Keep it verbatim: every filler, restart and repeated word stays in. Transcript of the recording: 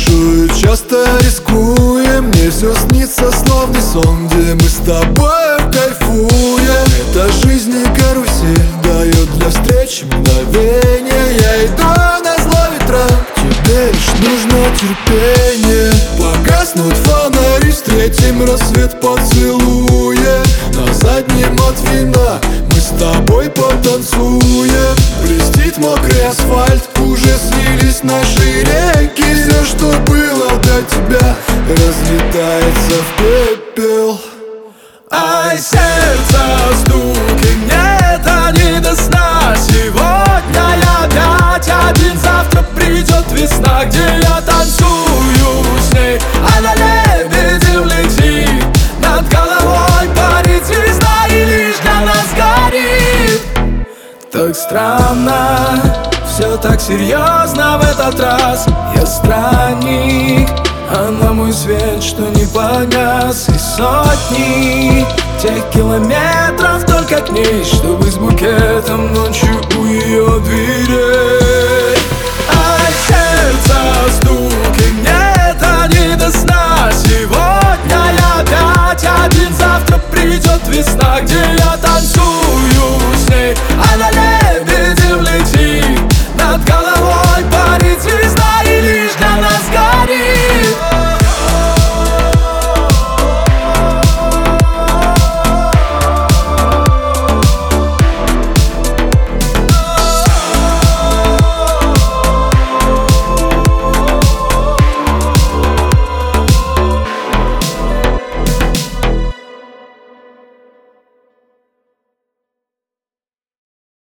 спешу и часто рискуем. Мне все снится словно сон, где мы с тобой кайфуем. Эта жизнь не карусель, дает для встреч мгновение. Я иду на зло ветрам, тебе лишь нужно терпение. Погаснут фонари, встретим рассвет поцелуя. На заднем от вина мы с тобой потанцуем. Блестит мокрый асфальт, уже слились наши реки. Все, что было до тебя, разлетается в пепел. Ай, сердце стуки, где-то не до сна. Сегодня я опять один, завтра придет весна, где я танцую с ней. Она лебедем летит, над головой парит звезда и лишь для нас горит. Так странно, все так серьезно в этот раз. Я странник, она мой свет, что не погас. И сотни тех километров только к ней, чтобы с букетом ночью у ее дверей.